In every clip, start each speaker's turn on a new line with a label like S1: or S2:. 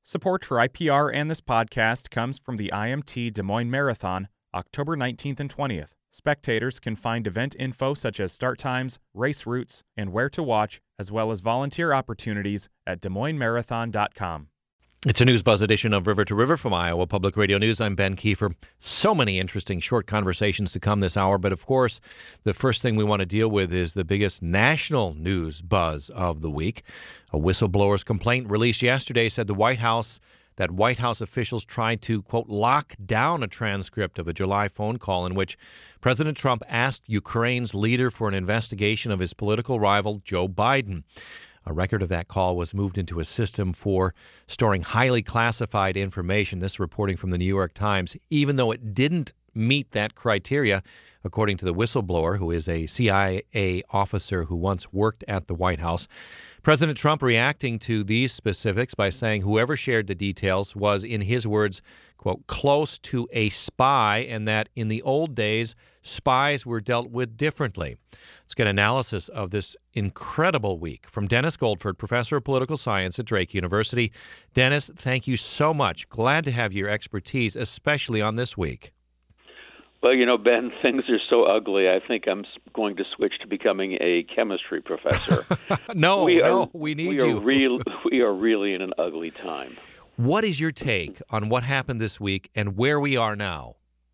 S1: Support for IPR and this podcast comes from the IMT Des Moines Marathon, October 19th and 20th. Spectators can find event info such as start times, race routes, and where to watch, as well as volunteer opportunities at DesMoinesMarathon.com.
S2: It's a News Buzz edition of River to River from Iowa Public Radio News. I'm Ben Kiefer. So many interesting short conversations to come this hour, but of course, the first thing we want to deal with is the biggest national news buzz of the week. A whistleblower's complaint released yesterday said White House officials tried to, quote, lock down a transcript of a July phone call in which President Trump asked Ukraine's leader for an investigation of his political rival, Joe Biden. A record of that call was moved into a system for storing highly classified information. This reporting from the New York Times, even though it didn't meet that criteria, according to the whistleblower, who is a CIA officer who once worked at the White House. President Trump reacting to these specifics by saying whoever shared the details was, in his words, quote, close to a spy, and that in the old days, spies were dealt with differently. Let's get analysis of this incredible week from Dennis Goldford, professor of political science at Drake University. Dennis, thank you so much. Glad to have your expertise, especially on this week.
S3: Well, you know, Ben, things are so ugly. I think I'm going to switch to becoming a chemistry professor.
S2: We need you.
S3: We are really in an ugly time.
S2: What is your take on what happened this week and where we are now?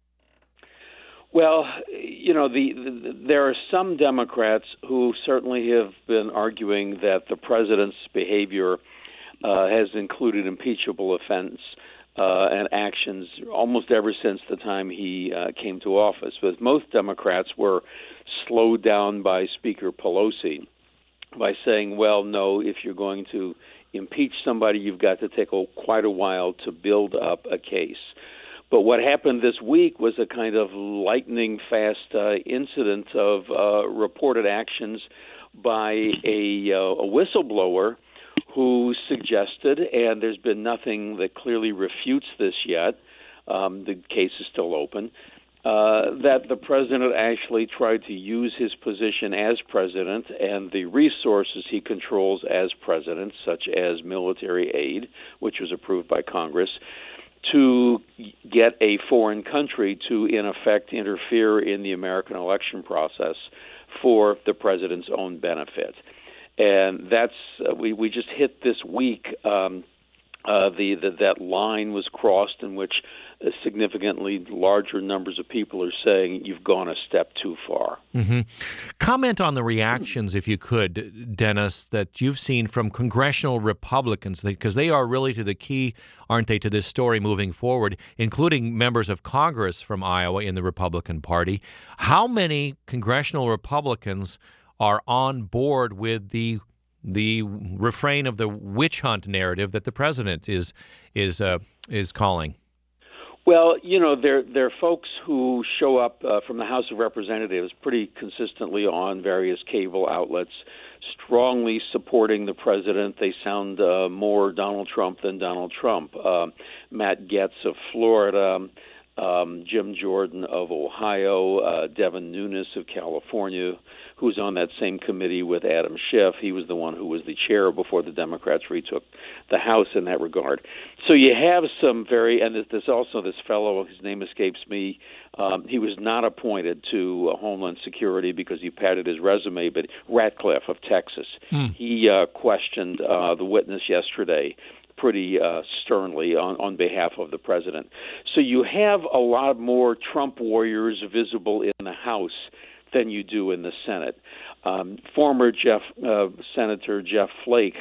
S3: Well, you know, there are some Democrats who certainly have been arguing that the president's behavior has included impeachable offense and actions almost ever since the time he came to office. But most Democrats were slowed down by Speaker Pelosi by saying, well, no, if you're going to impeach somebody, you've got to take quite a while to build up a case. But what happened this week was a kind of lightning-fast incident of reported actions by a whistleblower who suggested, and there's been nothing that clearly refutes this yet, the case is still open, that the president actually tried to use his position as president and the resources he controls as president, such as military aid, which was approved by Congress, to get a foreign country to, in effect, interfere in the American election process for the president's own benefit. And that's we just hit this week that line was crossed in which significantly larger numbers of people are saying you've gone a step too far.
S2: Mm-hmm. Comment on the reactions, if you could, Dennis, that you've seen from congressional Republicans, because they are really to the key, aren't they, to this story moving forward, including members of Congress from Iowa in the Republican Party. How many congressional Republicans are on board with the refrain of the witch hunt narrative that the president is calling?
S3: Well, you know, there are folks who show up from the House of Representatives pretty consistently on various cable outlets, strongly supporting the president. They sound more Donald Trump than Donald Trump. Matt Gaetz of Florida, Jim Jordan of Ohio, Devin Nunes of California, who's on that same committee with Adam Schiff. He was the one who was the chair before the Democrats retook the House in that regard. So you have some and there's also this fellow, his name escapes me, he was not appointed to Homeland Security because he padded his resume, but Ratcliffe of Texas. He questioned the witness yesterday pretty sternly on behalf of the president. So you have a lot more Trump warriors visible in the House than you do in the Senate. Former Senator Jeff Flake,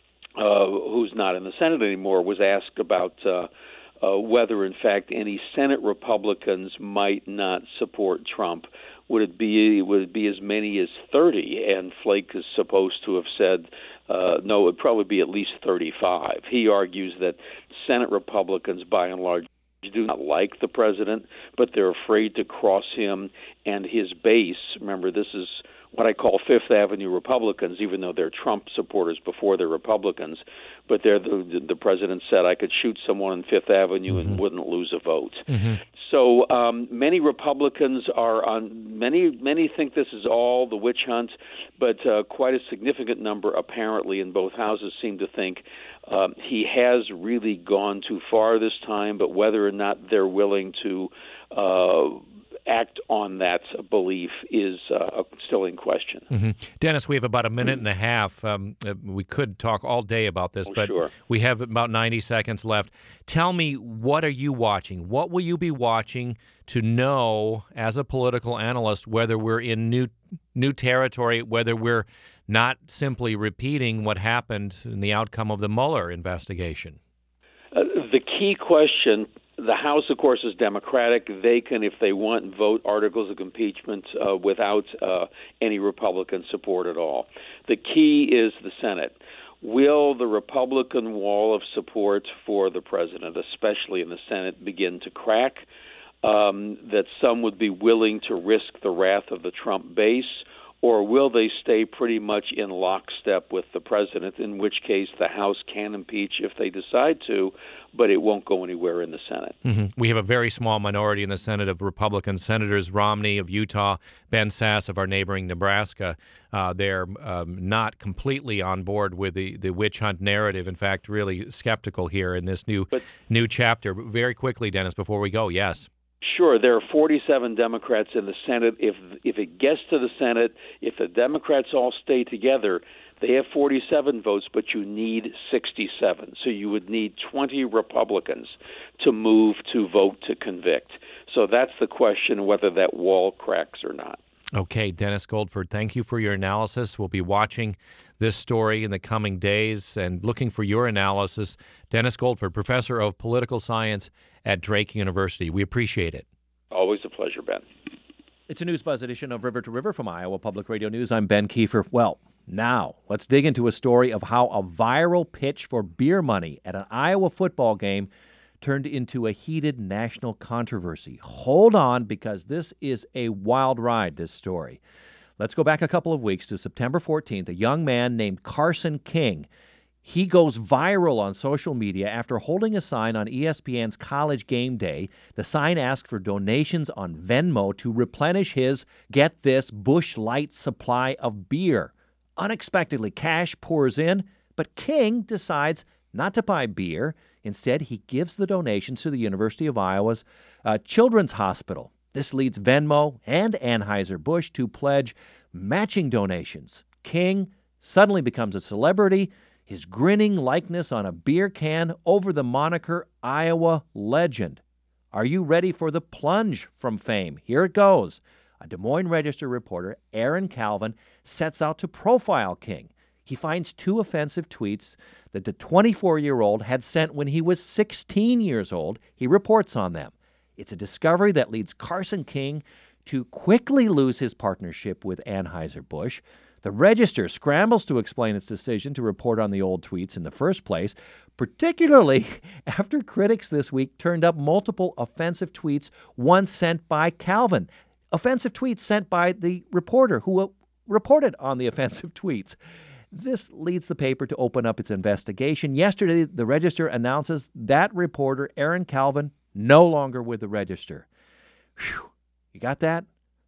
S3: who's not in the Senate anymore, was asked about whether, in fact, any Senate Republicans might not support Trump. Would it be as many as 30? And Flake is supposed to have said, no, it would probably be at least 35. He argues that Senate Republicans, by and large, do not like the president, but they're afraid to cross him and his base. Remember, this is what I call Fifth Avenue Republicans, even though they're Trump supporters before they're Republicans. But they're the president said I could shoot someone on Fifth Avenue and wouldn't lose a vote. So many Republicans are on. Many think this is all the witch hunt, but quite a significant number, apparently, in both houses seem to think he has really gone too far this time. But whether or not they're willing to act on that belief is still in question.
S2: Mm-hmm. Dennis, we have about a minute and a half. We could talk all day about this, but
S3: sure.
S2: We have about 90 seconds left. Tell me, what are you watching? What will you be watching to know, as a political analyst, whether we're in new territory, whether we're not simply repeating what happened in the outcome of the Mueller investigation?
S3: The key question. The House, of course, is Democratic. They can, if they want, vote articles of impeachment without any Republican support at all. The key is the Senate. Will the Republican wall of support for the president, especially in the Senate, begin to crack? That some would be willing to risk the wrath of the Trump base? Or will they stay pretty much in lockstep with the president, in which case the House can impeach if they decide to, but it won't go anywhere in the Senate?
S2: Mm-hmm. We have a very small minority in the Senate of Republican senators, Romney of Utah, Ben Sasse of our neighboring Nebraska. They're not completely on board with the witch hunt narrative. In fact, really skeptical here in this new chapter. Very quickly, Dennis, before we go, yes.
S3: Sure, there are 47 Democrats in the Senate. If it gets to the Senate, if the Democrats all stay together, they have 47 votes, but you need 67. So you would need 20 Republicans to move to vote to convict. So that's the question, whether that wall cracks or not.
S2: Okay, Dennis Goldford, thank you for your analysis. We'll be watching this story in the coming days and looking for your analysis. Dennis Goldford, professor of political science at Drake University. We appreciate it.
S3: Always a pleasure, Ben.
S2: It's a News Buzz edition of River to River from Iowa Public Radio News. I'm Ben Kiefer. Well, now let's dig into a story of how a viral pitch for beer money at an Iowa football game turned into a heated national controversy. Hold on, because this is a wild ride, this story. Let's go back a couple of weeks to September 14th. A young man named Carson King, he goes viral on social media after holding a sign on ESPN's College Game Day. The sign asked for donations on Venmo to replenish his, get this, Busch Light supply of beer. Unexpectedly, cash pours in, but King decides not to buy beer. Instead, he gives the donations to the University of Iowa's Children's Hospital. This leads Venmo and Anheuser-Busch to pledge matching donations. King suddenly becomes a celebrity, his grinning likeness on a beer can over the moniker Iowa Legend. Are you ready for the plunge from fame? Here it goes. A Des Moines Register reporter, Aaron Calvin, sets out to profile King. He finds two offensive tweets that the 24-year-old had sent when he was 16 years old. He reports on them. It's a discovery that leads Carson King to quickly lose his partnership with Anheuser-Busch. The Register scrambles to explain its decision to report on the old tweets in the first place, particularly after critics this week turned up multiple offensive tweets once sent by Calvin. Offensive tweets sent by the reporter who reported on the offensive tweets. This leads the paper to open up its investigation. Yesterday, the Register announces that reporter, Aaron Calvin, no longer with the Register. Whew. You got that?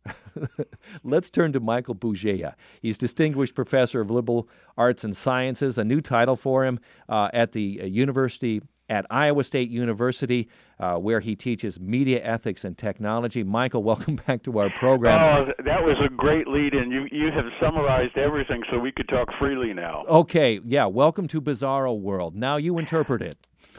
S2: Let's turn to Michael Bougea. He's Distinguished Professor of Liberal Arts and Sciences, a new title for him at the university at Iowa State University, where he teaches media ethics and technology. Michael, welcome back to our program.
S4: Oh, that was a great lead-in. You have summarized everything, so we could talk freely now.
S2: Okay, yeah, welcome to Bizarro World. Now you interpret it.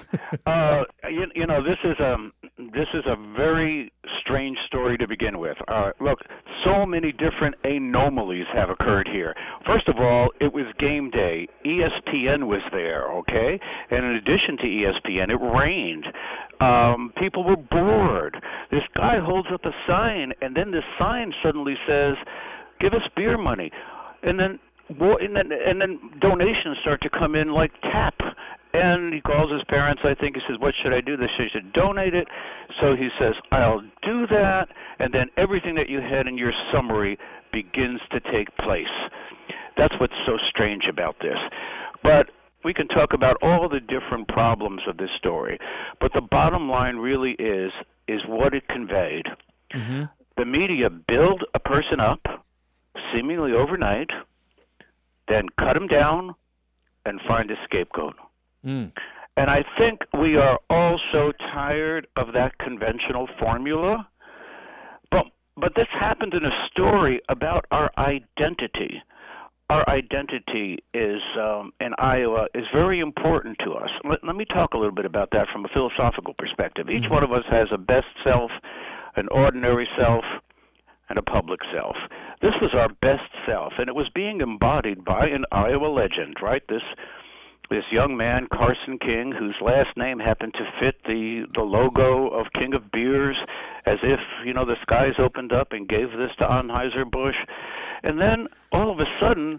S4: This is a very strange story to begin with. Look, so many different anomalies have occurred here. First of all, it was game day. ESPN was there, okay? And in addition to ESPN, it rained. People were bored. This guy holds up a sign, and then this sign suddenly says, "Give us beer money," and then donations start to come in like tap. And he calls his parents, I think. He says, "What should I do?" They say, "You should donate it." So he says, "I'll do that." And then everything that you had in your summary begins to take place. That's what's so strange about this. But we can talk about all the different problems of this story. But the bottom line really is is what it conveyed.
S2: Mm-hmm.
S4: The media build a person up, seemingly overnight, then cut him down and find a scapegoat.
S2: Mm.
S4: And I think we are all so tired of that conventional formula. But this happened in a story about our identity. Our identity is in Iowa is very important to us. Let me talk a little bit about that from a philosophical perspective. Each one of us has a best self, an ordinary self, and a public self. This was our best self, and it was being embodied by an Iowa legend, right? This young man, Carson King, whose last name happened to fit the logo of King of Beers, as if, the skies opened up and gave this to Anheuser-Busch. And then, all of a sudden,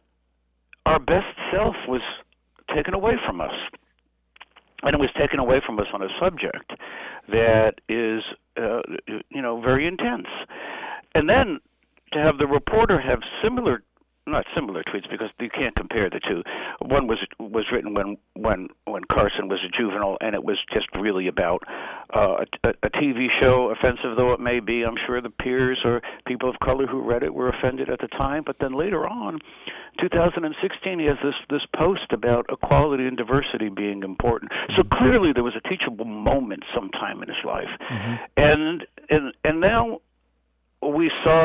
S4: our best self was taken away from us. And it was taken away from us on a subject that is, very intense. And then to have the reporter have not similar tweets, because you can't compare the two. One was written when Carson was a juvenile, and it was just really about a TV show, offensive though it may be. I'm sure the peers or people of color who read it were offended at the time. But then later on, 2016, he has this post about equality and diversity being important. So clearly there was a teachable moment sometime in his life. And now we saw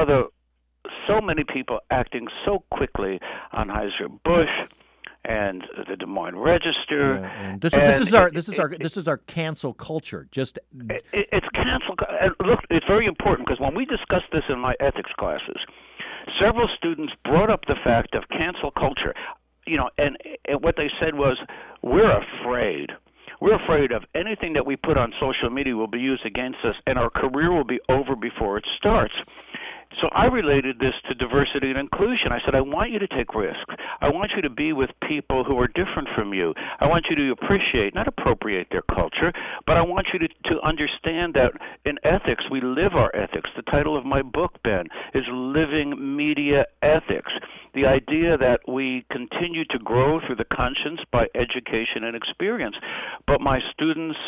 S4: so many people acting so quickly on Anheuser-Busch and the Des Moines Register.
S2: Yeah, and this is our cancel culture.
S4: It's cancel. And look, it's very important, because when we discussed this in my ethics classes, several students brought up the fact of cancel culture. And what they said was, we're afraid. We're afraid of anything that we put on social media will be used against us, and our career will be over before it starts. So I related this to diversity and inclusion. I said, I want you to take risks. I want you to be with people who are different from you. I want you to appreciate, not appropriate their culture, but I want you to understand that in ethics, we live our ethics. The title of my book, Ben, is Living Media Ethics. The idea that we continue to grow through the conscience by education and experience. But my students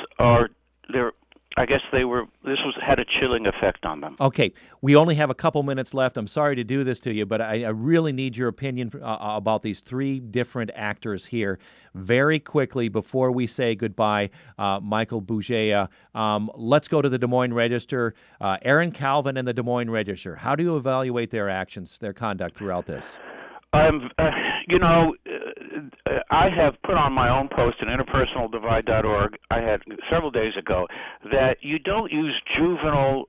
S4: had a chilling effect on them.
S2: Okay, we only have a couple minutes left. I'm sorry to do this to you, but I really need your opinion about these three different actors here. Very quickly, before we say goodbye, Michael Bougea, let's go to the Des Moines Register. Aaron Calvin and the Des Moines Register. How do you evaluate their actions, their conduct throughout this?
S4: I have put on my own post at interpersonaldivide.org, I had several days ago, that you don't use juvenile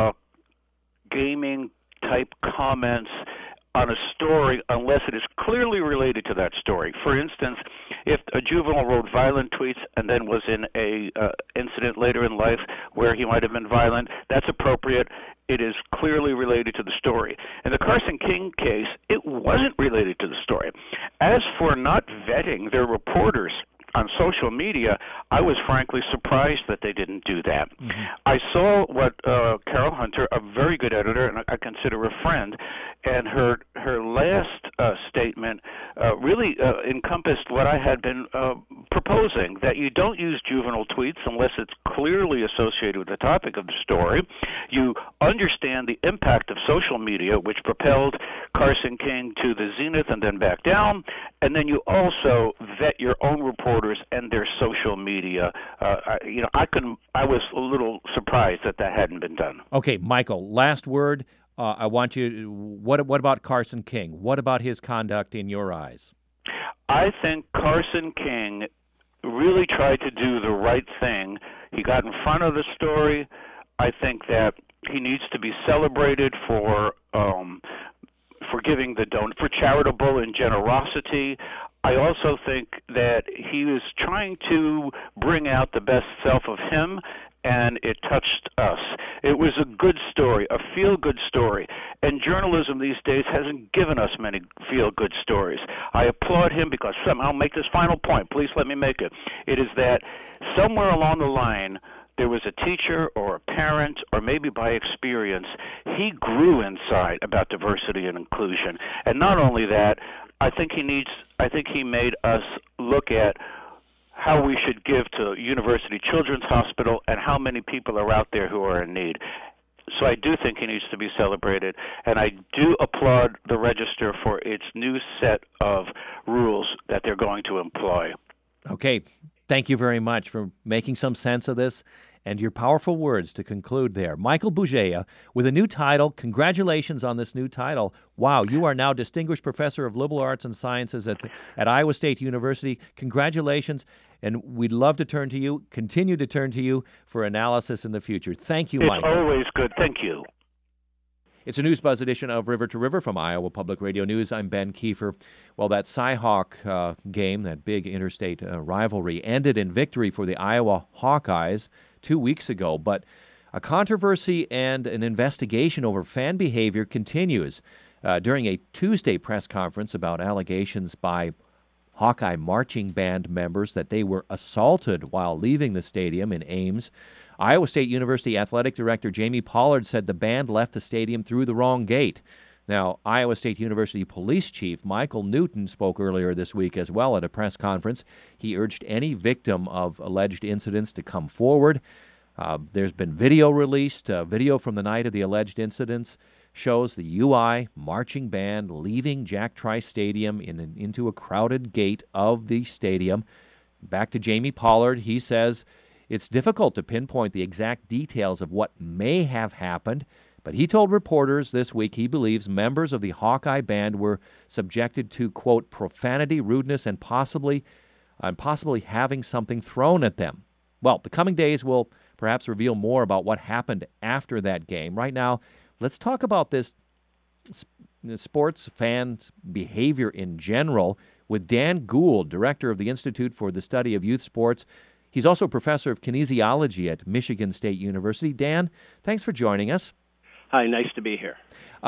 S4: gaming-type comments on a story unless it is clearly related to that story. For instance, if a juvenile wrote violent tweets and then was in a incident later in life where he might have been violent, that's appropriate. It is clearly related to the story. In the Carson King case, it wasn't related to the story. As for not vetting their reporters on social media, I was frankly surprised that they didn't do that. I saw what Carol Hunter, a very good editor, and I consider a friend, and her last statement really encompassed what I had been proposing, that you don't use juvenile tweets unless it's clearly associated with the topic of the story. You understand the impact of social media, which propelled Carson King to the zenith and then back down, and then you also vet your own reporters and their social media. I was a little surprised that hadn't been done.
S2: Okay, Michael, last word. I want you. What about Carson King? What about his conduct in your eyes?
S4: I think Carson King really tried to do the right thing. He got in front of the story. I think that he needs to be celebrated for giving for charitable and generosity. I also think that he was trying to bring out the best self of him, and it touched us. It was a good story, a feel-good story, and journalism these days hasn't given us many feel-good stories. I applaud him because I'll make this final point. Please let me make it. It is that somewhere along the line, there was a teacher or a parent, or maybe by experience, he grew inside about diversity and inclusion. And not only that, I think he made us look at how we should give to University Children's Hospital and how many people are out there who are in need. So I do think he needs to be celebrated, and I do applaud the Register for its new set of rules that they're going to employ.
S2: Okay, thank you very much for making some sense of this and your powerful words to conclude there. Michael Bougea with a new title. Congratulations on this new title. Wow, you are now Distinguished Professor of Liberal Arts and Sciences at Iowa State University. Congratulations, and we'd love to turn to you, continue to turn to you for analysis in the future. Thank you, Michael.
S4: It's always good. Thank you.
S2: It's a News Buzz edition of River to River from Iowa Public Radio News. I'm Ben Kiefer. Well, that Cy-Hawk game, that big interstate rivalry, ended in victory for the Iowa Hawkeyes 2 weeks ago. But a controversy and an investigation over fan behavior continues. During a Tuesday press conference about allegations by Hawkeye marching band members that they were assaulted while leaving the stadium in Ames, Iowa State University Athletic Director Jamie Pollard said the band left the stadium through the wrong gate. Now, Iowa State University Police Chief Michael Newton spoke earlier this week as well at a press conference. He urged any victim of alleged incidents to come forward. There's been video released. Video from the night of the alleged incidents shows the UI marching band leaving Jack Trice Stadium into a crowded gate of the stadium. Back to Jamie Pollard, he says it's difficult to pinpoint the exact details of what may have happened, but he told reporters this week he believes members of the Hawkeye band were subjected to, quote, profanity, rudeness, and possibly having something thrown at them. Well, the coming days will perhaps reveal more about what happened after that game. Right now, let's talk about this sports fans' behavior in general with Dan Gould, director of the Institute for the Study of Youth Sports. He's also a professor of kinesiology at Michigan State University. Dan, thanks for joining us.
S5: Hi, nice to be here.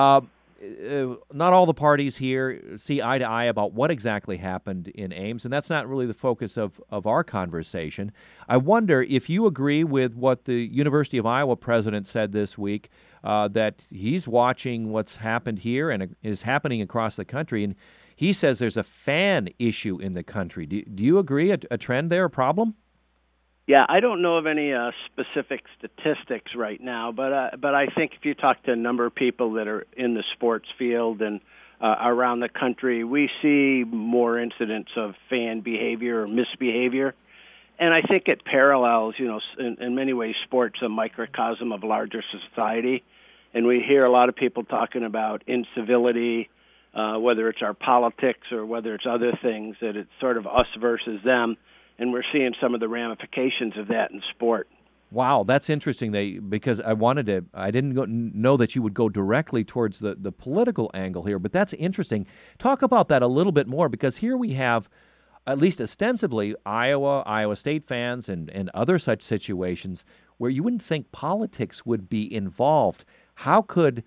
S2: Not all the parties here see eye to eye about what exactly happened in Ames, and that's not really the focus of our conversation. I wonder if you agree with what the University of Iowa president said this week, that he's watching what's happened here and is happening across the country, and he says there's a fan issue in the country. Do you agree, a trend there, a problem?
S5: Yeah, I don't know of any specific statistics right now, but I think if you talk to a number of people that are in the sports field and around the country, we see more incidents of fan behavior or misbehavior. And I think it parallels, in many ways, sports a microcosm of larger society. And we hear a lot of people talking about incivility, whether it's our politics or whether it's other things, that it's sort of us versus them. And we're seeing some of the ramifications of that in sport.
S2: Wow, that's interesting. Because I didn't know that you would go directly towards the political angle here, but that's interesting. Talk about that a little bit more, because here we have, at least ostensibly, Iowa State fans and other such situations where you wouldn't think politics would be involved. How could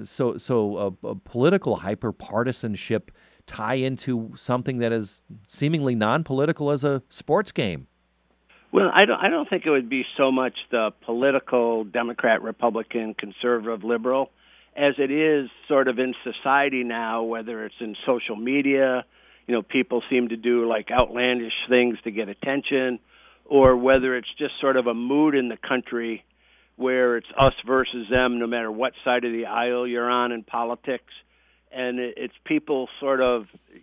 S2: a political hyper-partisanship tie into something that is seemingly non-political as a sports game?
S5: Well, I don't think it would be so much the political Democrat, Republican, conservative, liberal, as it is sort of in society now, whether it's in social media, people seem to do like outlandish things to get attention, or whether it's just sort of a mood in the country where it's us versus them, no matter what side of the aisle you're on in politics. And it's people sort of,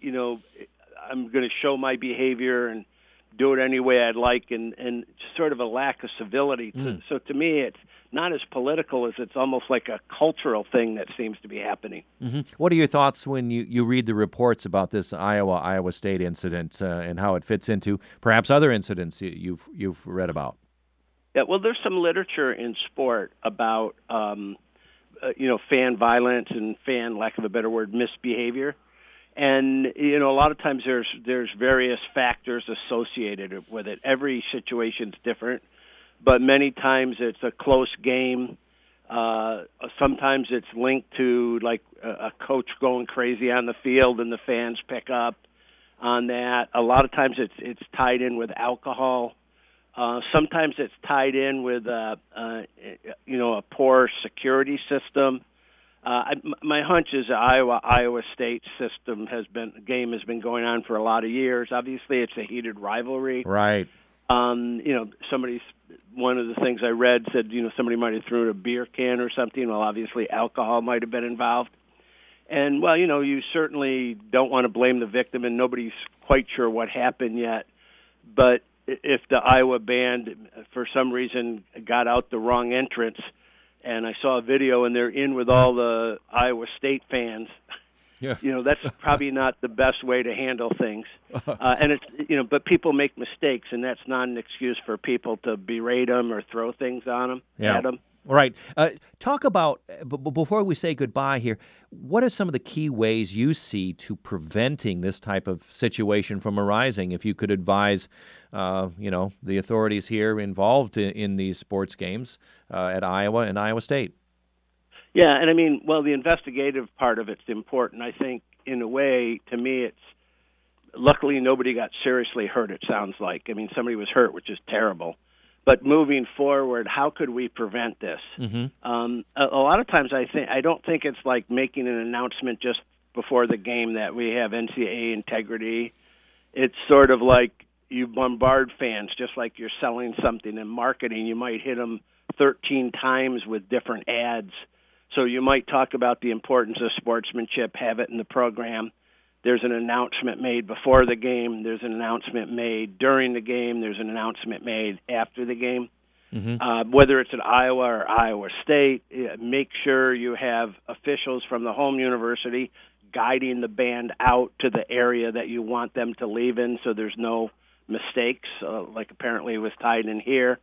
S5: I'm going to show my behavior and do it any way I'd like, and sort of a lack of civility. So to me, it's not as political as it's almost like a cultural thing that seems to be happening.
S2: Mm-hmm. What are your thoughts when you read the reports about this Iowa State incident and how it fits into perhaps other incidents you've read about?
S5: Yeah, well, there's some literature in sport about fan violence and fan, lack of a better word, misbehavior. And, a lot of times there's various factors associated with it. Every situation's different, but many times it's a close game. Sometimes it's linked to, like, a coach going crazy on the field and the fans pick up on that. A lot of times it's tied in with alcohol. Sometimes it's tied in with a poor security system. My hunch is the Iowa State game has been going on for a lot of years. Obviously, it's a heated rivalry.
S2: Right.
S5: One of the things I read said, somebody might have thrown a beer can or something. Well, obviously, alcohol might have been involved. And, you certainly don't want to blame the victim, and nobody's quite sure what happened yet. But if the Iowa band, for some reason, got out the wrong entrance, and I saw a video, and they're in with all the Iowa State fans,
S2: yeah.
S5: That's probably not the best way to handle things. And it's, but people make mistakes, and that's not an excuse for people to berate them or throw things on them, at them.
S2: Right. Talk about, before we say goodbye here, what are some of the key ways you see to preventing this type of situation from arising? If you could advise, the authorities here involved in these sports games at Iowa and Iowa State.
S5: Yeah, and the investigative part of it's important. I think, in a way, to me, luckily nobody got seriously hurt, it sounds like. Somebody was hurt, which is terrible. But moving forward, how could we prevent this? Mm-hmm. A lot of times I don't think it's like making an announcement just before the game that we have NCAA integrity. It's sort of like you bombard fans, just like you're selling something in marketing. You might hit them 13 times with different ads. So you might talk about the importance of sportsmanship, have it in the program. There's an announcement made before the game. There's an announcement made during the game. There's an announcement made after the game. Mm-hmm. Whether it's at Iowa or Iowa State, make sure you have officials from the home university guiding the band out to the area that you want them to leave in so there's no mistakes, like apparently was tied in here.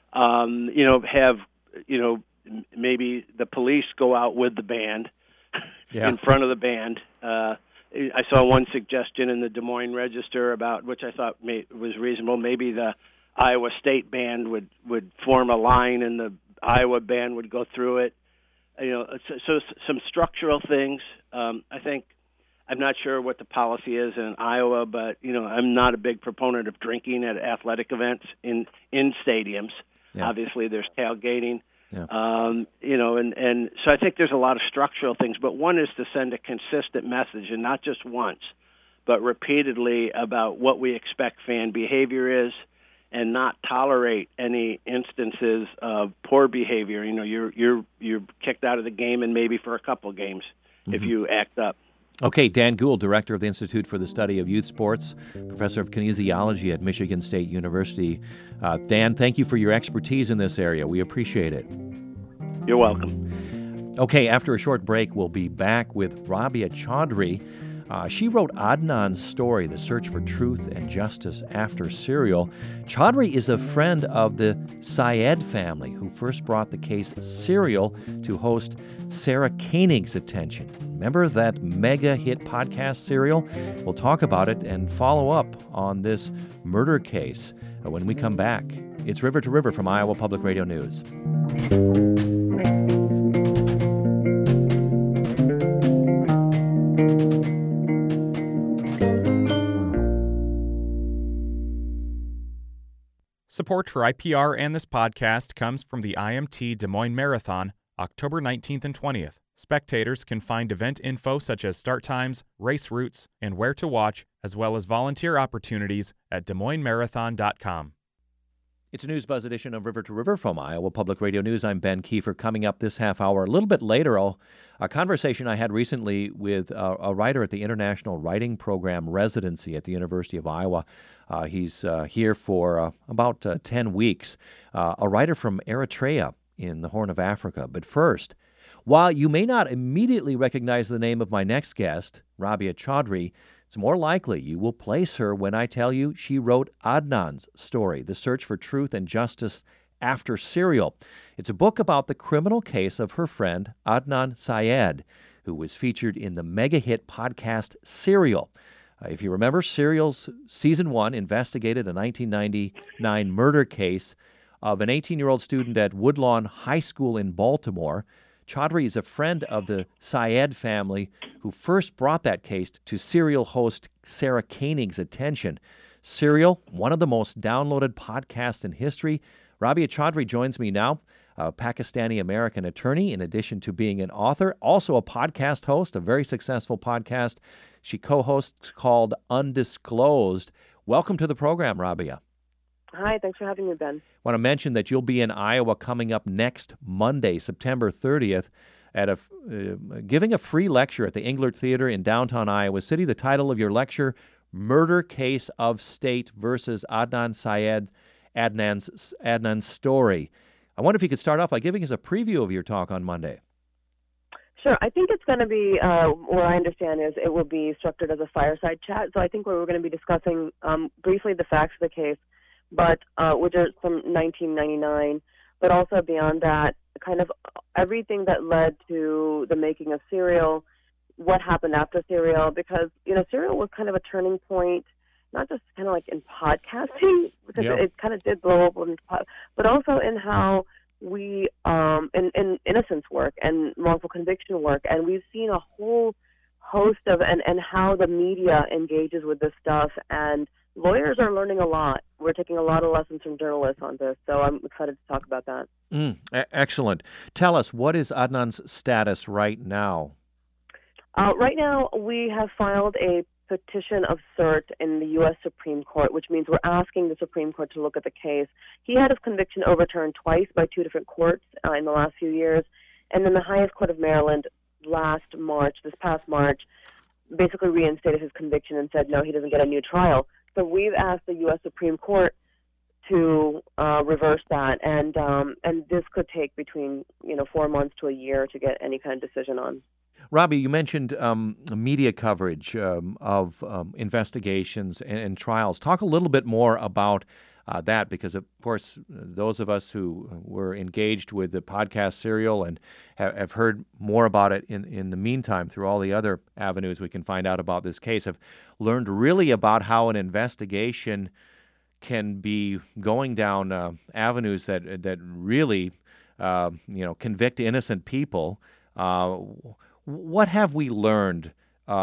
S5: Maybe the police go out with the band in front of the band. I saw one suggestion in the Des Moines Register about, which I thought was reasonable. Maybe the Iowa State band would form a line and the Iowa band would go through it. So some structural things. I think I'm not sure what the policy is in Iowa, but I'm not a big proponent of drinking at athletic events in stadiums. Yeah. Obviously, there's tailgating. Yeah. And so I think there's a lot of structural things, but one is to send a consistent message, and not just once, but repeatedly about what we expect fan behavior is, and not tolerate any instances of poor behavior. You're kicked out of the game, and maybe for a couple games if you act up.
S2: Okay, Dan Gould, director of the Institute for the Study of Youth Sports, professor of kinesiology at Michigan State University. Dan, thank you for your expertise in this area. We appreciate it.
S5: You're welcome.
S2: Okay, after a short break, we'll be back with Rabia Chaudhry. She wrote Adnan's story, The Search for Truth and Justice After Serial. Chaudhry is a friend of the Syed family who first brought the case Serial to host Sarah Koenig's attention. Remember that mega hit podcast Serial? We'll talk about it and follow up on this murder case when we come back. It's River to River from Iowa Public Radio News.
S1: Support for IPR and this podcast comes from the IMT Des Moines Marathon, October 19th and 20th. Spectators can find event info such as start times, race routes, and where to watch, as well as volunteer opportunities at DesMoinesMarathon.com.
S2: It's a News Buzz edition of River to River from Iowa Public Radio News. I'm Ben Kiefer. Coming up this half hour, a little bit later, a conversation I had recently with a writer at the International Writing Program residency at the University of Iowa. He's here for about 10 weeks, a writer from Eritrea in the Horn of Africa. But first, while you may not immediately recognize the name of my next guest, Rabia Chaudhry, it's more likely you will place her when I tell you she wrote Adnan's story, The Search for Truth and Justice After Serial. It's a book about the criminal case of her friend Adnan Syed, who was featured in the mega-hit podcast Serial. If you remember, Serial's Season 1 investigated a 1999 murder case of an 18-year-old student at Woodlawn High School in Baltimore. Chaudhry is a friend of the Syed family who first brought that case to Serial host Sarah Koenig's attention. Serial, one of the most downloaded podcasts in history. Rabia Chaudhry joins me now. a Pakistani-American attorney, in addition to being an author, also a podcast host, a very successful podcast she co-hosts called Undisclosed. Welcome to the program, Rabia.
S6: Hi, thanks for having me, Ben.
S2: I want to mention that you'll be in Iowa coming up next Monday, September 30th, at giving a free lecture at the Englert Theater in downtown Iowa City. The title of your lecture, Murder Case of State versus Adnan Syed, Adnan's Story. I wonder if you could start off by giving us a preview of your talk on Monday.
S6: Sure. I think it's going to be, what I understand is it will be structured as a fireside chat. So I think we're going to be discussing briefly the facts of the case, but which are from 1999, but also beyond that, kind of everything that led to the making of Serial, what happened after Serial, because, Serial was kind of a turning point, not just kind of like in podcasting, because it kind of did blow up, but also in how we, in innocence work and wrongful conviction work, and we've seen a whole host of, and how the media engages with this stuff, and lawyers are learning a lot. We're taking a lot of lessons from journalists on this, so I'm excited to talk about that.
S2: Excellent. Tell us, what is Adnan's status right now?
S6: Right now, we have filed a petition of cert in the U.S. Supreme Court, which means we're asking the Supreme Court to look at the case. He had his conviction overturned twice by two different courts in the last few years, and then the highest court of Maryland this past March, basically reinstated his conviction and said, no, he doesn't get a new trial. So we've asked the U.S. Supreme Court to reverse that, and this could take between 4 months to a year to get any kind of decision on.
S2: Robbie, you mentioned media coverage of investigations and trials. Talk a little bit more about that, because, of course, those of us who were engaged with the podcast Serial and have heard more about it in the meantime through all the other avenues we can find out about this case, have learned really about how an investigation can be going down avenues that really convict innocent people. What have we learned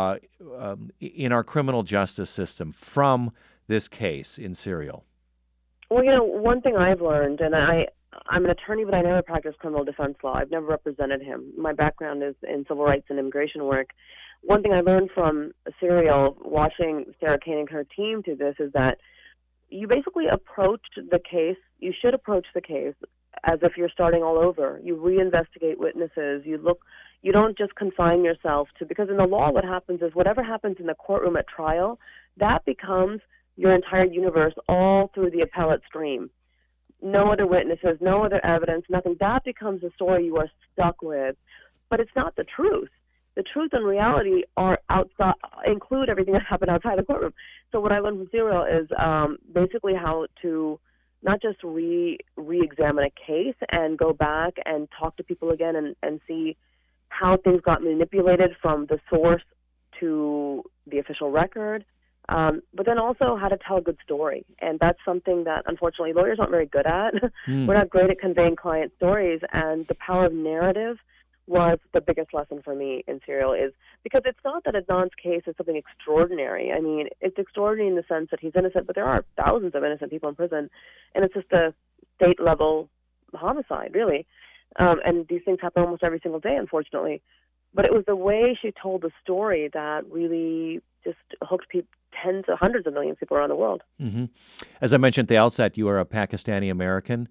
S2: in our criminal justice system from this case in Serial?
S6: Well, one thing I've learned, and I'm an attorney, but I never practiced criminal defense law. I've never represented him. My background is in civil rights and immigration work. One thing I learned from Serial, watching Sarah Kane and her team do this, is that you basically approached the case, you should approach the case as if you're starting all over. You reinvestigate witnesses. You don't just confine yourself to, because in the law what happens is whatever happens in the courtroom at trial, that becomes your entire universe all through the appellate stream. No other witnesses, no other evidence, nothing. That becomes the story you are stuck with. But it's not the truth. The truth and reality are outside, include everything that happened outside the courtroom. So what I learned from Serial is basically how to not just re-examine a case and go back and talk to people again and see how things got manipulated from the source to the official record, but then also how to tell a good story. And that's something that, unfortunately, lawyers aren't very good at. We're not great at conveying client stories, and the power of narrative was the biggest lesson for me in Serial, is because it's not that Adnan's case is something extraordinary. I mean, it's extraordinary in the sense that he's innocent, but there are thousands of innocent people in prison, and it's just a state-level homicide, really. And these things happen almost every single day, unfortunately. But it was the way she told the story that really just hooked tens of hundreds of millions of people around the world.
S2: Mm-hmm. As I mentioned at the outset, you are a Pakistani-American.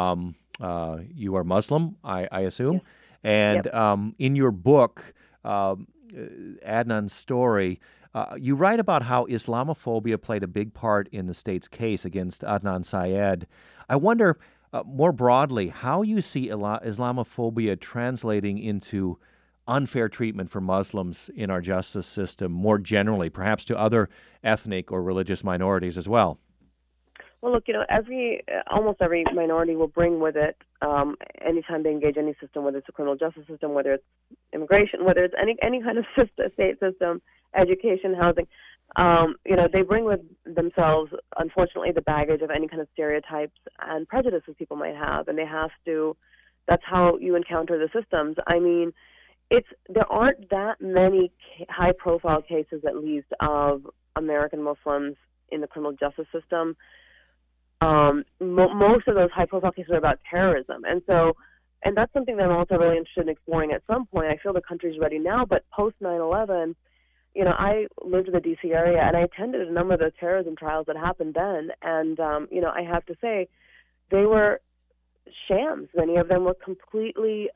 S2: You are Muslim, I assume.
S6: Yes.
S2: And
S6: Yep.
S2: In your book, Adnan's Story, you write about how Islamophobia played a big part in the state's case against Adnan Syed. I wonder, more broadly, how you see Islamophobia translating into unfair treatment for Muslims in our justice system more generally, perhaps to other ethnic or religious minorities as well.
S6: Well, look, almost every minority will bring with it, anytime they engage any system, whether it's a criminal justice system, whether it's immigration, whether it's any kind of state system, education, housing, they bring with themselves, unfortunately, the baggage of any kind of stereotypes and prejudices people might have, and that's how you encounter the systems. I mean, there aren't that many high-profile cases, at least, of American Muslims in the criminal justice system. Most of those high-profile cases are about terrorism, and so And that's something that I'm also really interested in exploring at some point. I feel the country's ready now, but post 9/11, I lived in the D.C. area, and I attended a number of the terrorism trials that happened then. And, I have to say, they were shams. Many of them were completely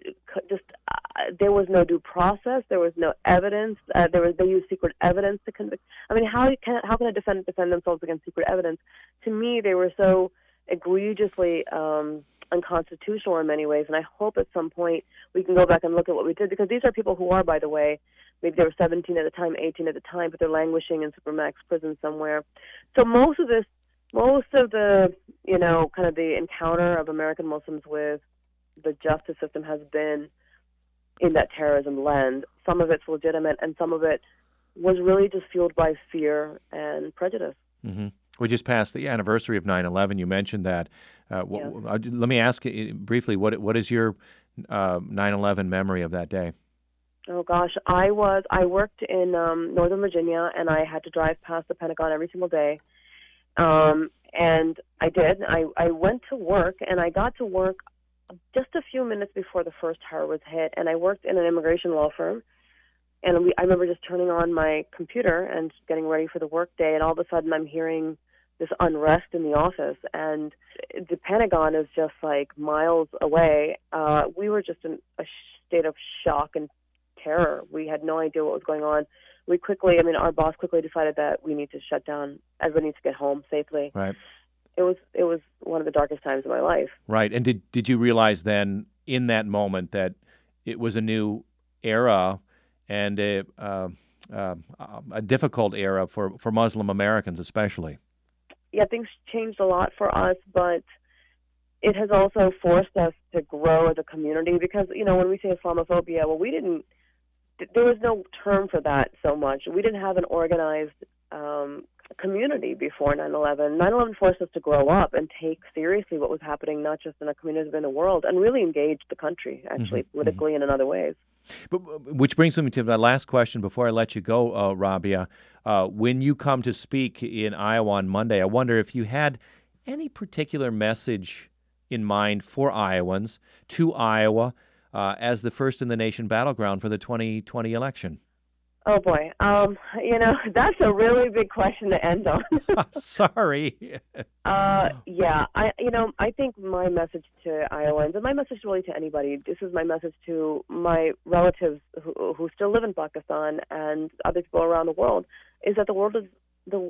S6: there was no due process. There was no evidence. They used secret evidence to convict. I mean, how can a defendant defend themselves against secret evidence? To me, they were so egregiously unconstitutional in many ways, and I hope at some point we can go back and look at what we did, because these are people who are, by the way, maybe they were 17 at the time, 18 at the time, but they're languishing in supermax prison somewhere. So most of the kind of the encounter of American Muslims with the justice system has been in that terrorism lens. Some of it's legitimate, and some of it was really just fueled by fear and prejudice.
S2: Mm-hmm. We just passed the anniversary of 9/11. You mentioned that. Let me ask you briefly, what is your 9/11 memory of that day?
S6: Oh gosh, I worked in Northern Virginia, and I had to drive past the Pentagon every single day. And I did. I went to work, and I got to work just a few minutes before the first tower was hit, and I worked in an immigration law firm. And I remember just turning on my computer and getting ready for the workday, and all of a sudden I'm hearing this unrest in the office, and the Pentagon is just like miles away. We were just in a state of shock and terror. We had no idea what was going on. Our boss quickly decided that we need to shut down. Everybody needs to get home safely.
S2: Right.
S6: It was one of the darkest times of my life.
S2: Right. And did you realize then in that moment that it was a new era and a difficult era for Muslim Americans especially? Yeah,
S6: things changed a lot for us, but it has also forced us to grow as a community, because, when we say Islamophobia, there was no term for that so much. We didn't have an organized community before 9/11. 9/11 forced us to grow up and take seriously what was happening, not just in our communities, but in the world, and really engage the country, actually, politically and in other ways.
S2: But, which brings me to my last question before I let you go, Rabia. When you come to speak in Iowa on Monday, I wonder if you had any particular message in mind for Iowans, to Iowa, as the first in the nation battleground for the 2020 election.
S6: Oh boy, that's a really big question to end on.
S2: Sorry.
S6: I think my message to Iowans, and my message really to anybody, this is my message to my relatives who still live in Pakistan and other people around the world, is that the world the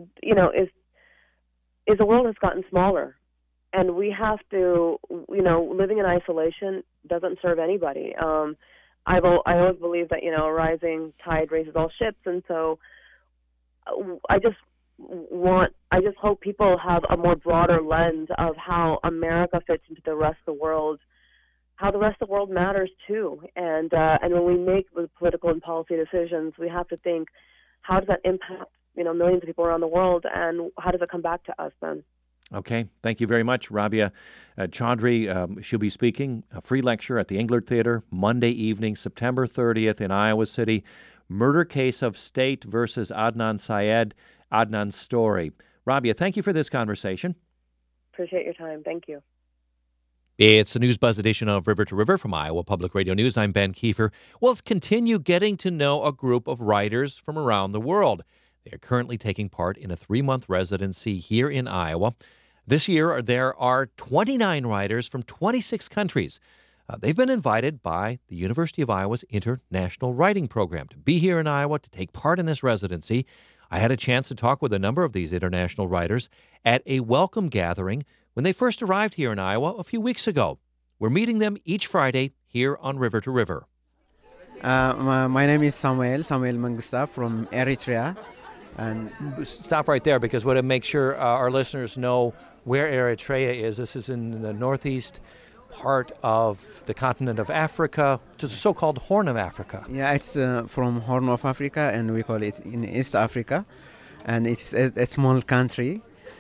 S6: world has gotten smaller, and we have to, living in isolation doesn't serve anybody. I always believe that, a rising tide raises all ships, and so I just hope people have a more broader lens of how America fits into the rest of the world, how the rest of the world matters too, and when we make the political and policy decisions, we have to think, how does that impact millions of people around the world, and how does it come back to us then?
S2: Okay. Thank you very much, Rabia Chaudhry. She'll be speaking, a free lecture at the Englert Theater Monday evening, September 30th in Iowa City. Murder Case of State versus Adnan Syed, Adnan's story. Rabia, thank you for this conversation.
S6: Appreciate your time. Thank you.
S2: It's the News Buzz edition of River to River from Iowa Public Radio News. I'm Ben Kiefer. Well, let's continue getting to know a group of writers from around the world. They are currently taking part in a 3-month residency here in Iowa. This year, there are 29 writers from 26 countries. They've been invited by the University of Iowa's International Writing Program to be here in Iowa to take part in this residency. I had a chance to talk with a number of these international writers at a welcome gathering when they first arrived here in Iowa a few weeks ago. We're meeting them each Friday here on River to River.
S7: My name is Samuel Mangsta from Eritrea.
S2: And stop right there, because we want to make sure our listeners know where Eritrea is. This is in the northeast part of the continent of Africa, to the so-called Horn of Africa.
S7: Yeah, it's from Horn of Africa, and we call it in East Africa. And it's a small country.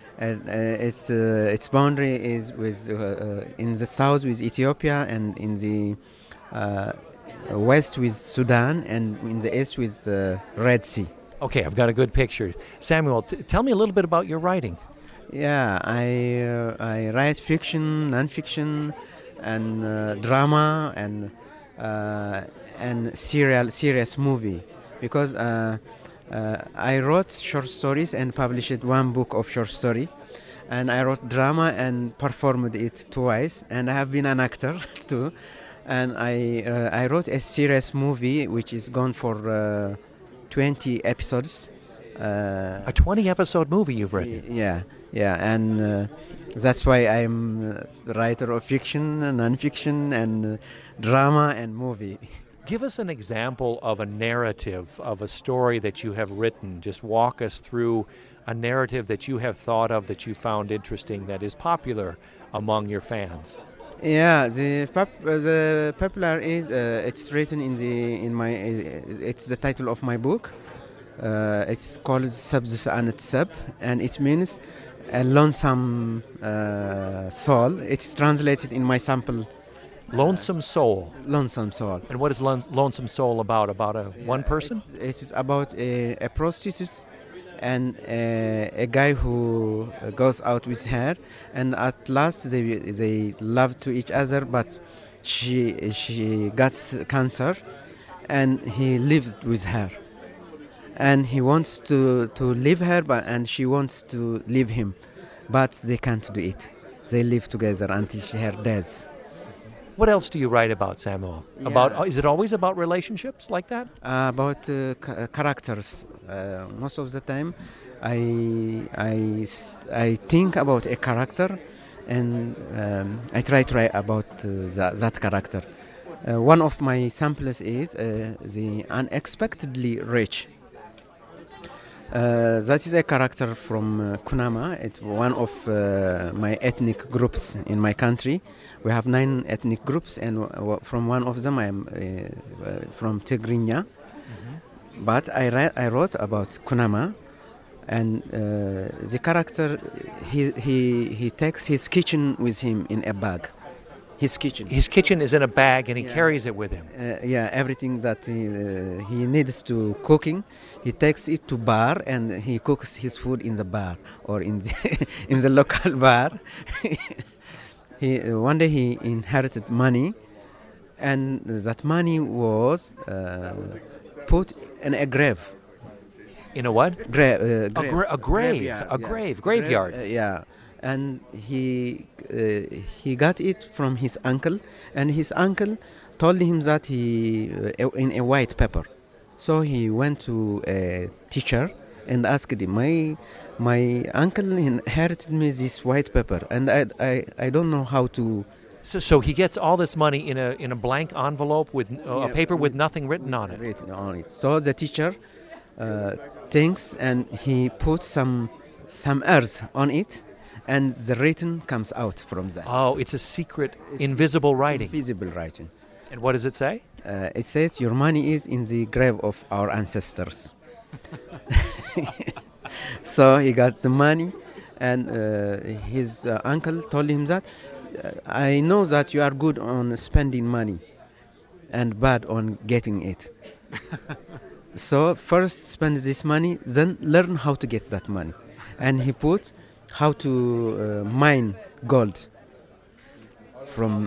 S7: Its boundary is with in the south with Ethiopia, and in the west with Sudan, and in the east with Red Sea.
S2: Okay, I've got a good picture. Samuel, tell me a little bit about your writing.
S7: Yeah, I write fiction, nonfiction, and drama and serious movie, because I wrote short stories and published one book of short story, and I wrote drama and performed it twice, and I have been an actor too, and I wrote a serious movie which is gone for 20 episodes.
S2: A 20-episode movie you've written.
S7: Yeah, and that's why I'm a writer of fiction, non-fiction, and drama and movie.
S2: Give us an example of a narrative of a story that you have written. Just walk us through a narrative that you have thought of that you found interesting that is popular among your fans.
S7: Yeah, the popular is it's written in my it's the title of my book. It's called Sabz and Sab, and it means a lonesome soul. It's translated in my sample.
S2: Lonesome Soul.
S7: Lonesome Soul.
S2: And what is Lonesome Soul about? About one person?
S7: It is about a prostitute and a guy who goes out with her, and at last they love to each other, but she got cancer, and he lives with her, and he wants to leave her, and she wants to leave him, but they can't do it. They live together until her death.
S2: What else do you write about, Samuel?
S7: Yeah.
S2: Is it always about relationships like that?
S7: About characters. Most of the time, I think about a character, and I try to write about that character. One of my samples is the unexpectedly rich. That is a character from Kunama. It's one of my ethnic groups in my country. We have 9 ethnic groups, and from one of them I am from Tigrinya. Mm-hmm. But I wrote about Kunama, and the character he takes his kitchen with him in a bag. His kitchen.
S2: His kitchen is in a bag, and he carries it with him.
S7: Everything that he needs to cooking, he takes it to bar, and he cooks his food in the bar or in the in the local bar. One day he inherited money, and that money was put in a grave.
S2: In a what?
S7: Grave.
S2: A grave. Graveyard.
S7: And he got it from his uncle, and his uncle told him that he in a white paper. So he went to a teacher and asked him, my uncle inherited me this white paper, and I don't know how to.
S2: So he gets all this money in a blank envelope with a paper with nothing written on it.
S7: So the teacher thinks, and he puts some earth on it, and the written comes out from that.
S2: Oh, it's a secret, invisible writing.
S7: Invisible writing.
S2: And what does it say?
S7: It says, your money is in the grave of our ancestors. So he got the money, and his uncle told him that, I know that you are good on spending money and bad on getting it. So first spend this money, then learn how to get that money. And he put how to mine gold from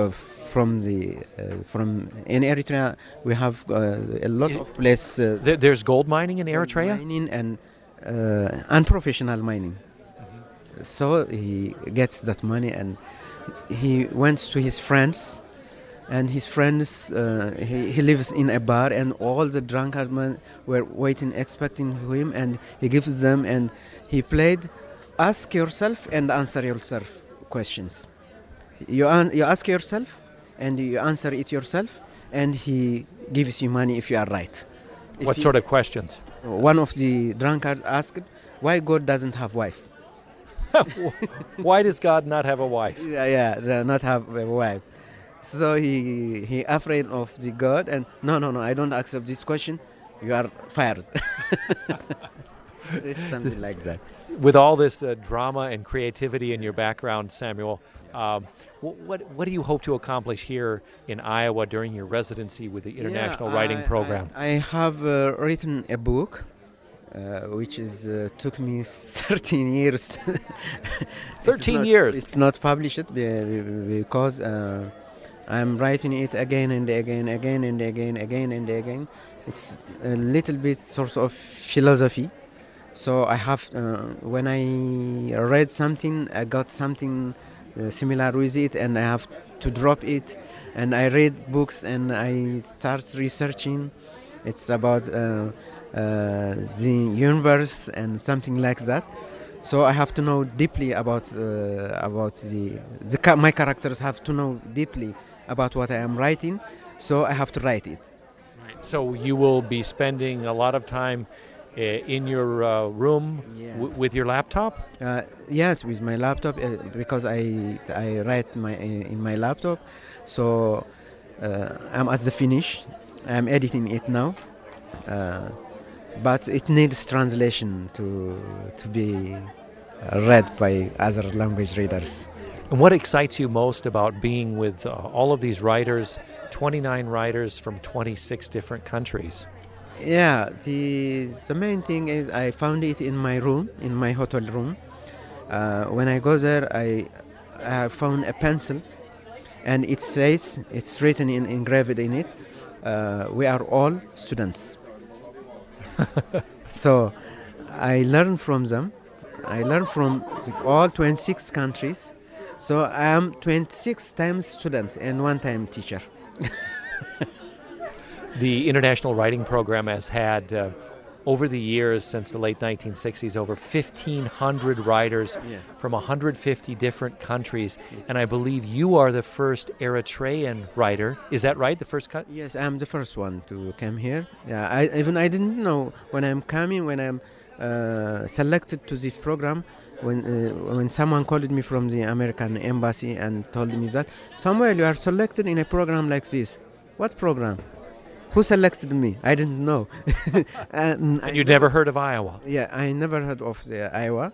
S7: in Eritrea. We have a lot of places.
S2: There's gold mining in Eritrea?
S7: Mining and unprofessional mining. Mm-hmm. So he gets that money, and he went to his friends, and his friends, he lives in a bar, and all the drunkard men were waiting, expecting him, and he gives them, and he played ask yourself and answer yourself questions. You ask yourself, and you answer it yourself, and he gives you money if you are right.
S2: What sort of questions?
S7: One of the drunkards asked, why God doesn't have wife?
S2: Why does God not have a wife?
S7: Not have a wife. So he afraid of the God, and no, I don't accept this question. You are fired. It's something like that.
S2: With all this drama and creativity in your background, Samuel, what do you hope to accomplish here in Iowa during your residency with the International Writing Program?
S7: I have written a book. which is took me 13 years.
S2: 13 years.
S7: It's not published because I'm writing it again and again, again and again, again and again. It's a little bit sort of philosophy. So I have, when I read something, I got something similar with it, and I have to drop it. And I read books and I start researching. It's about the universe and something like that. So I have to know deeply about my characters have to know deeply about what I am writing. So I have to write it.
S2: So you will be spending a lot of time in your room with your laptop?
S7: Yes, with my laptop because I write in my laptop. So I'm at the finish. I'm editing it now, but it needs translation to be read by other language readers.
S2: And what excites you most about being with all of these writers, 29 writers from 26 different countries?
S7: Yeah, the main thing is I found it in my room, in my hotel room. When I go there, I found a pencil, and it says, it's written engraved in it, we are all students. So I learn from them. I learn from all 26 countries. So I am 26 times student and 1 time teacher.
S2: The International Writing Program has had, over the years, since the late 1960s, over 1,500 writers from 150 different countries. And I believe you are the first Eritrean writer. Is that right? The first
S7: Yes, I'm the first one to come here. Yeah, I didn't know when I'm coming, when I'm selected to this program, when someone called me from the American embassy and told me that, Samuel, you are selected in a program like this. What program? Who selected me? I didn't know.
S2: And you'd never heard of Iowa?
S7: Yeah, I never heard of the Iowa.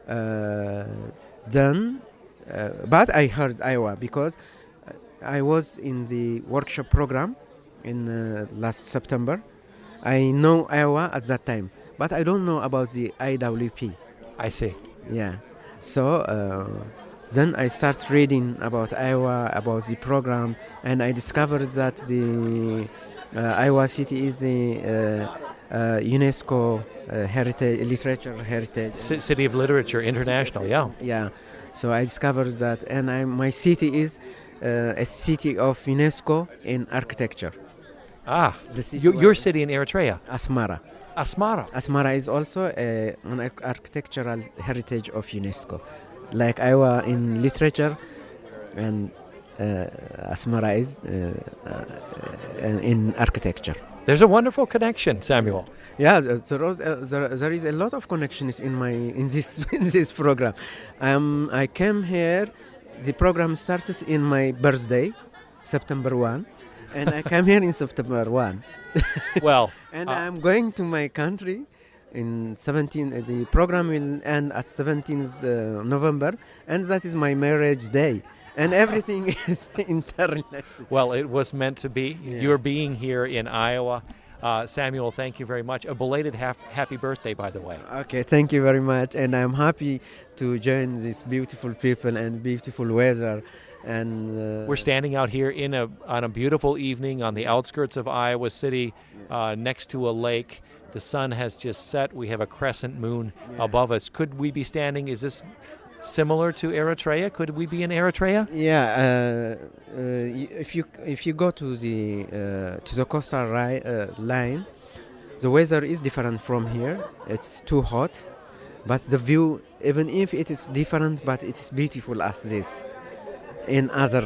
S7: But I heard Iowa because I was in the workshop program in last September. I know Iowa at that time, but I don't know about the IWP.
S2: I see.
S7: Yeah. So then I start reading about Iowa, about the program, and I discovered that the Iowa City is the UNESCO literature heritage.
S2: City of Literature International, yeah.
S7: Yeah. So I discovered that, and my city is a city of UNESCO in architecture.
S2: Ah, your city in Eritrea?
S7: Asmara. Asmara is also an architectural heritage of UNESCO, like Iowa in literature, and Asmara is in architecture.
S2: There's a wonderful connection, Samuel.
S7: Yeah, there is a lot of connections in this program. I came here. The program starts in my birthday, September 1, and I came here in September 1.
S2: Well,
S7: and I'm going to my country in 17. The program will end at 17th November, and that is my marriage day. And everything is interconnected.
S2: Well, it was meant to be.
S7: Yeah.
S2: You're being here in Iowa. Samuel, thank you very much. A belated happy birthday, by the way.
S7: Okay, thank you very much. And I'm happy to join these beautiful people and beautiful weather. And
S2: we're standing out here on a beautiful evening on the outskirts of Iowa City, next to a lake. The sun has just set. We have a crescent moon above us. Could we be standing? Is this similar to Eritrea? Could we be in Eritrea?
S7: Yeah. If you go to the coastal line, the weather is different from here. It's too hot, but the view, even if it is different, but it is beautiful as this. In other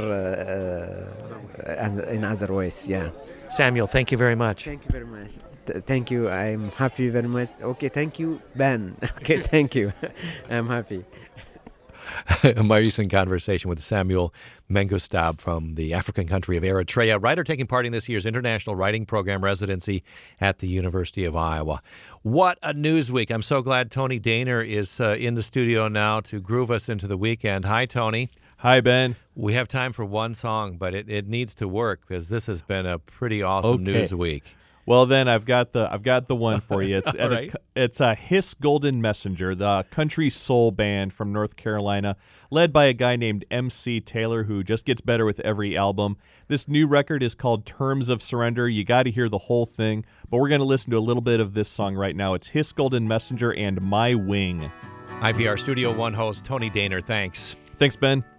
S7: ways, yeah.
S2: Samuel, thank you very much.
S7: Thank you very much. Thank you. I'm happy very much. Okay, thank you, Ben. Okay, thank you. I'm happy.
S2: My recent conversation with Samuel Mengustab from the African country of Eritrea, writer taking part in this year's International Writing Program residency at the University of Iowa. What a news week. I'm so glad Tony Daner is in the studio now to groove us into the weekend. Hi, Tony.
S8: Hi, Ben.
S2: We have time for one song, but it needs to work because this has been a pretty awesome news week.
S8: Well, then I've got the one for you. It's
S2: Right.
S8: it's a Hiss Golden Messenger, the country soul band from North Carolina, led by a guy named MC Taylor, who just gets better with every album. This new record is called Terms of Surrender. You got to hear the whole thing, but we're going to listen to a little bit of this song right now. It's Hiss Golden Messenger and My Wing.
S2: IPR Studio One host Tony Daner, thanks.
S8: Thanks, Ben.